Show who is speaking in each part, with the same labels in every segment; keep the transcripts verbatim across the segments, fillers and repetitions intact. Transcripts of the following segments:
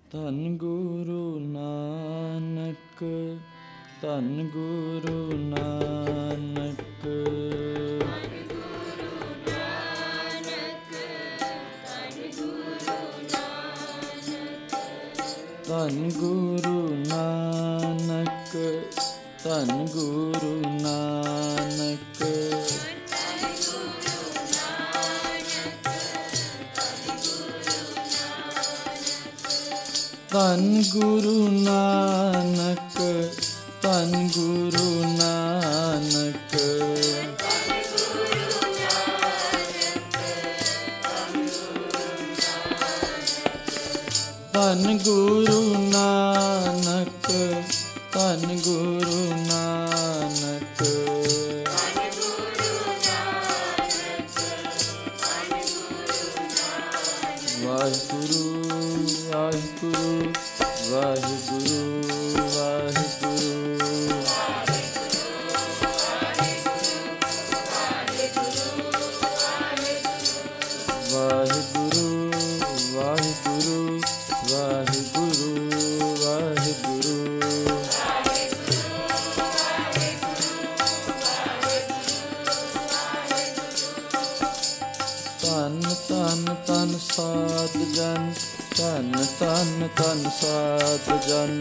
Speaker 1: ਧੰਨ ਗੁਰੂ ਨਾਨਕ, ਧੰਨ ਗੁਰੂ ਨਾਨਕ, ਧੰਨ ਗੁਰੂ ਨਾਨਕ, ਧੰਨ ਗੁਰੂ ਨਾਨਕ, ਧੰਨ ਗੁਰੂ ਨਾਨਕ, ਧੰਨ ਗੁਰੂ ਨਾਨਕ, ਧੰਨ ਗੁਰੂ ਨਾਨਕ, ਧੰਨ ਗੁਰੂ ਨਾਨਕ, ਵਾਹਿਗੁਰੂ ਵਾਹਿਗੁਰੂ ਵਾਹਿਗੁਰੂ ਵਾਹਿਗੁਰੂ, ਵਾਹਿਗੁਰੂ ਵਾਹਿਗੁਰੂ ਵਾਹਿਗੁਰੂ ਵਾਹਿਗੁਰੂ, ਧੰਨ ਧੰਨ ਧੰਨ ਸਾਧ ਜਨ, ਧੰਨ ਧੰਨ ਧੰਨ ਸਾਧ ਜਨ,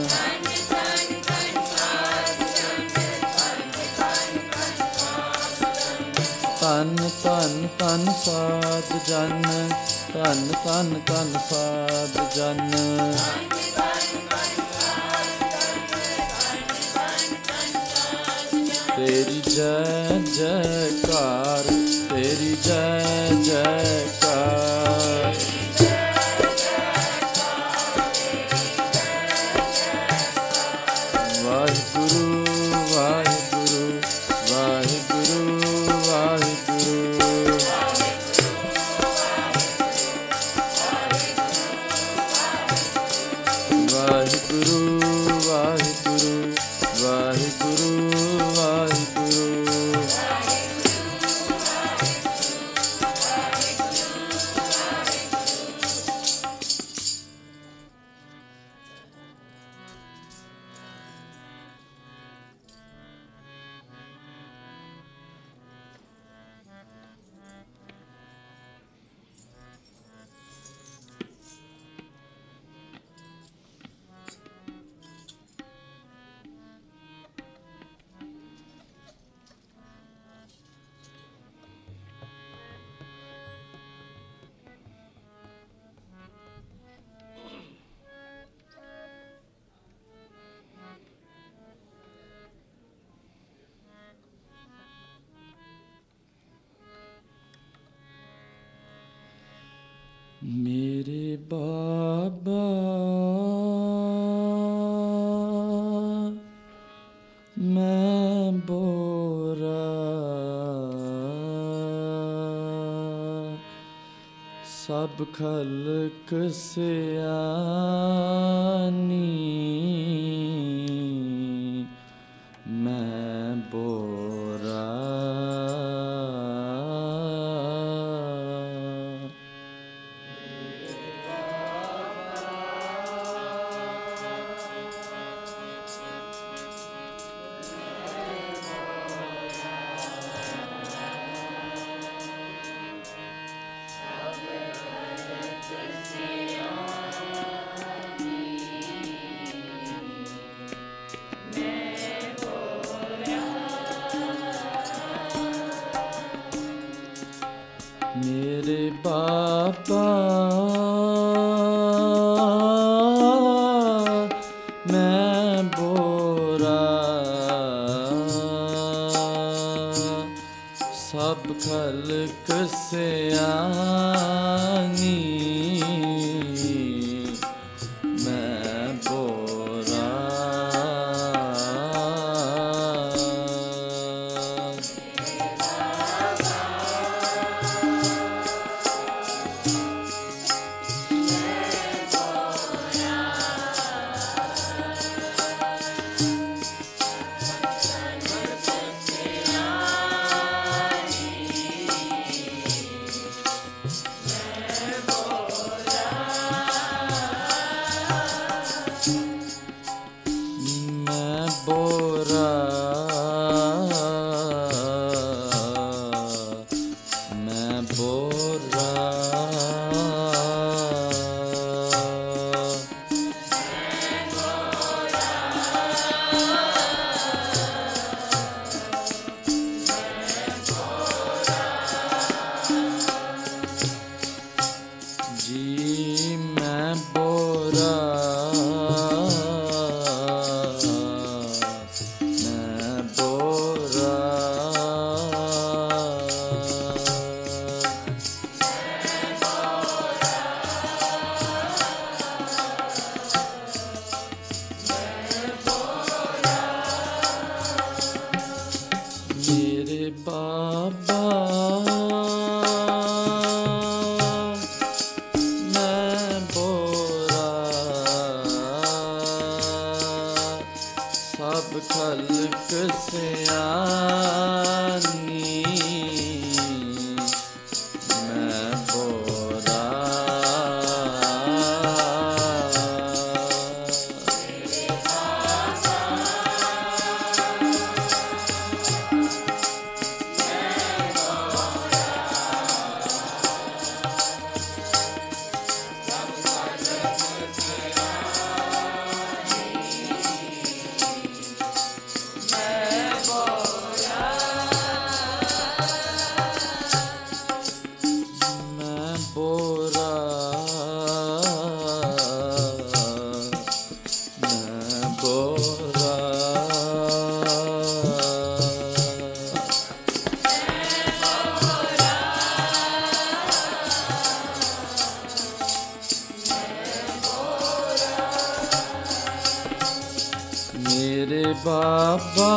Speaker 1: ਧੰਨ ਧੰਨ ਧੰਨ ਸਾਧ ਜਨ, ਧੰਨ ਧੰਨ ਧੰਨ ਸਾਧ ਜਨ, ਤੇਰੀ ਜੈ ਜੈਕਾਰ, ਤੇਰੀ ਜੈ ਜੈਕਾਰ, ਵਾਹਿਗੁਰੂ ਵਾਹਿਗੁਰੂ ਵਾਹਿਗੁਰੂ ਵਾਹਿਗੁਰੂ, ਵਾਹਿਗੁਰੂ ਵਾਹਿਗੁਰੂ ਵਾਹਿਗੁਰੂ ਵਾਹਿਗੁਰੂ, ਮੇਰੇ ਬਾਬਾ ਮੈਂ ਬੋਰਾ, ਸਭ ਖਲਕ ਸਿਆਣੀ, ਮੈਂ ਬੋਰਾ, ਮੇਰੇ ਬਾਬਾ ਮੈਂ ਬੋਰਾ, ਸਭ ਖਲਕ ਸਿਆਣੀ, ਮੈਂ ਬੋਰਾ, सियानी मैं बोरा। मेरे बाबा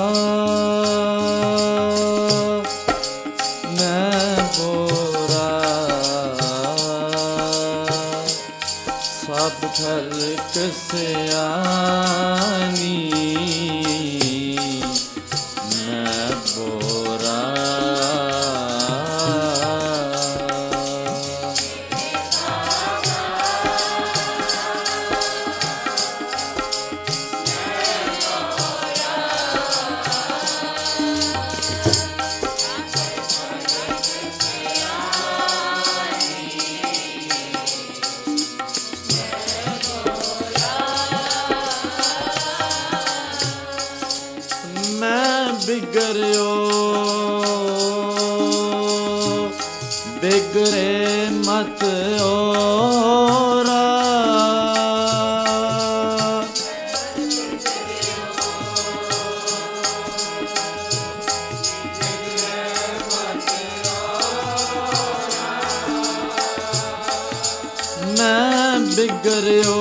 Speaker 1: मैं बोरा, सब खल्क सियानी मैं बोरा। बिगड़ो बिगड़े मत ओरा, मैं बिगड़ो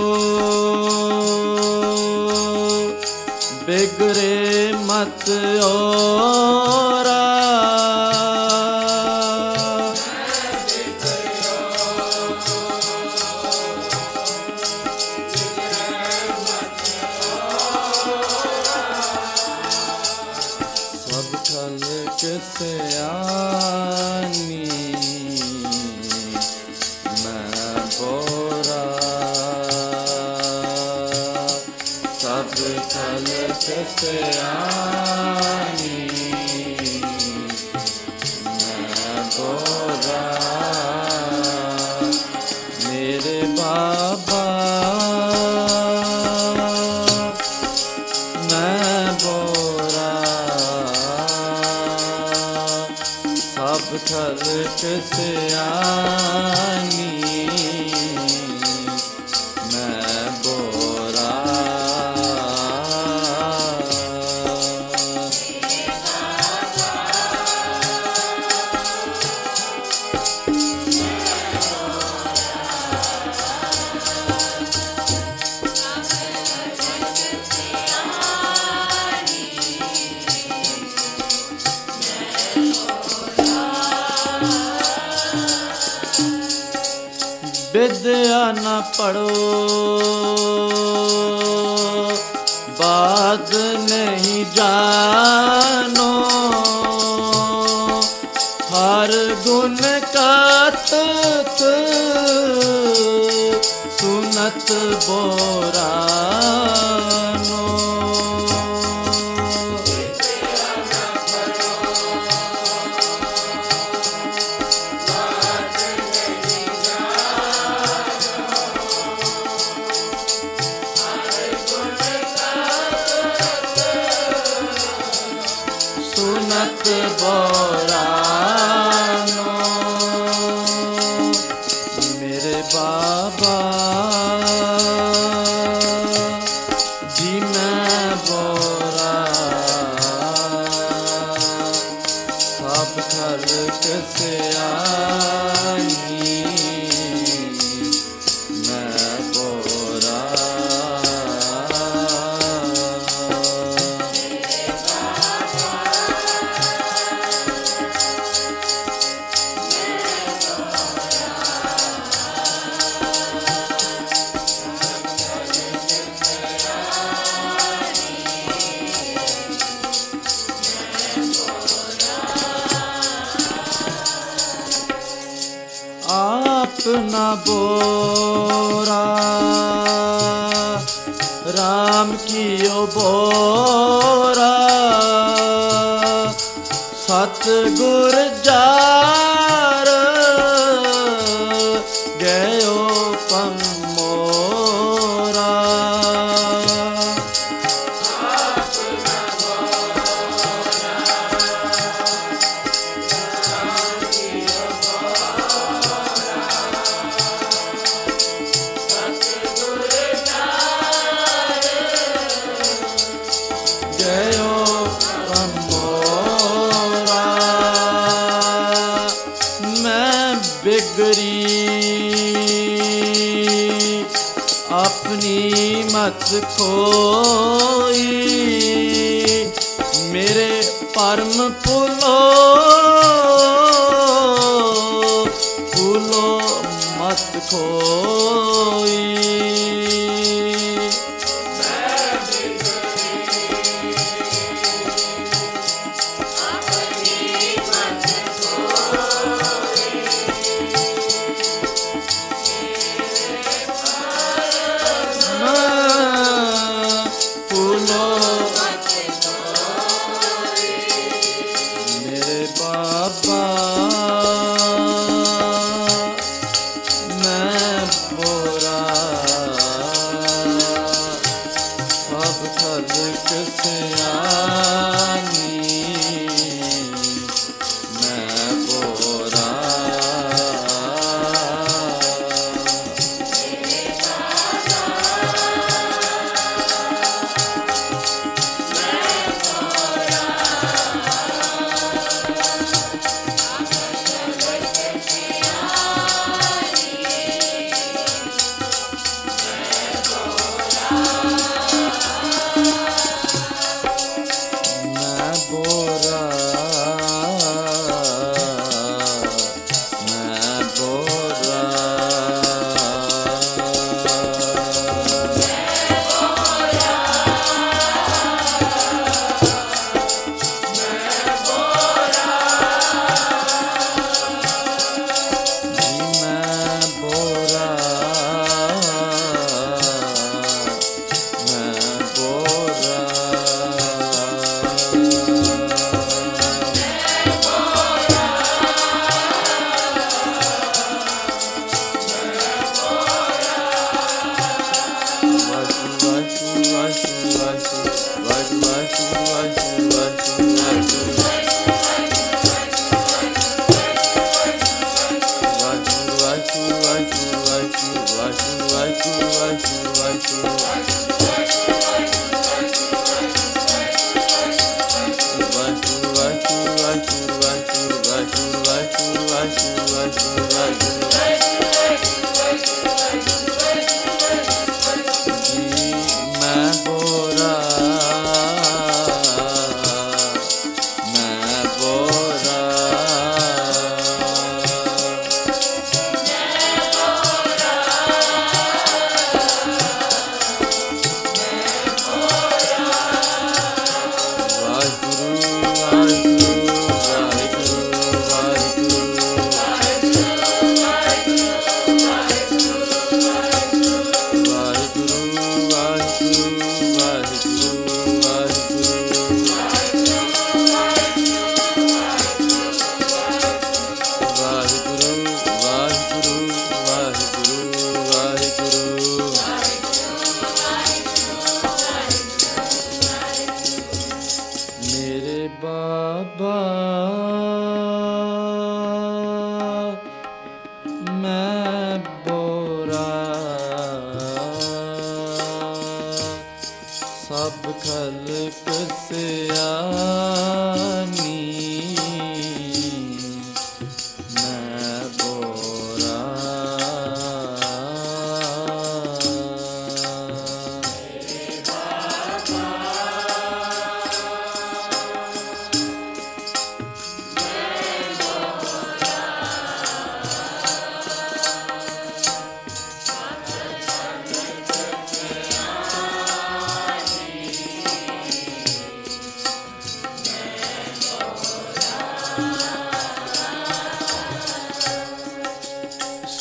Speaker 1: बिगड़े मत ओरा। सब खल्क सियानी मैं बोरा, सब खल्क सियानी मैं बोरा। मेरे बाबा मैं बोरा, सब खल्क सियानी मैं बोरा। विद्या न पढ़ो बात नहीं जानो, हर गुण का तुत सुनत बोरानो। सुनत बोरानो। मेरे बाबा जी मैं बोरा, सब खल्क सियानी मैं बोरा। न बोरा, राम कियो बोरा, सतगुर जार गयो पम मोरा। बिगड़ी अपनी मत खोई, मेरे परम पुलो पुलो मत खोई।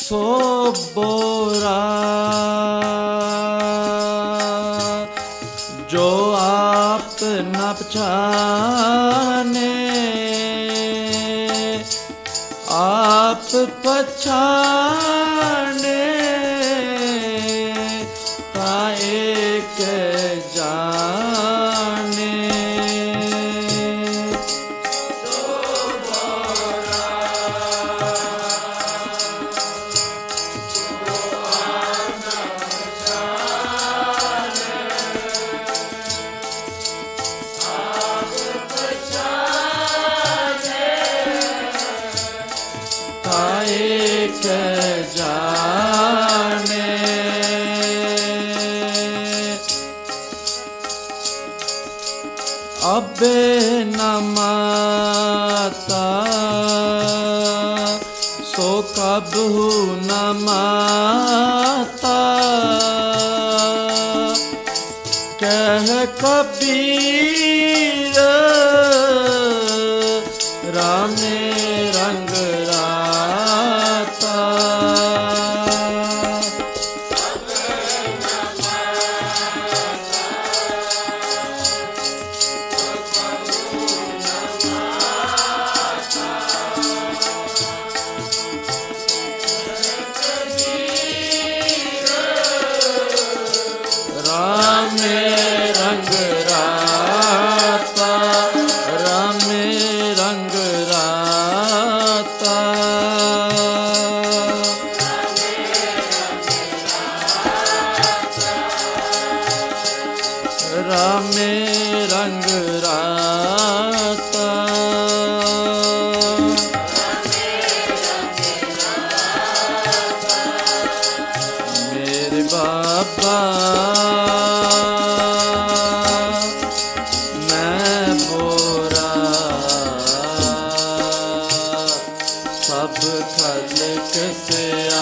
Speaker 1: सो बोरा जो आप न पछाने, आप पछाने ता एक जाने। एक जाने अबे न माता सो कबहू न माता, कह कबीर रामे रंग राता। रामे रंग राता, रामे रंग राता। रामे रंग राता। मेरे बाबा मैं बोरा सब खलक से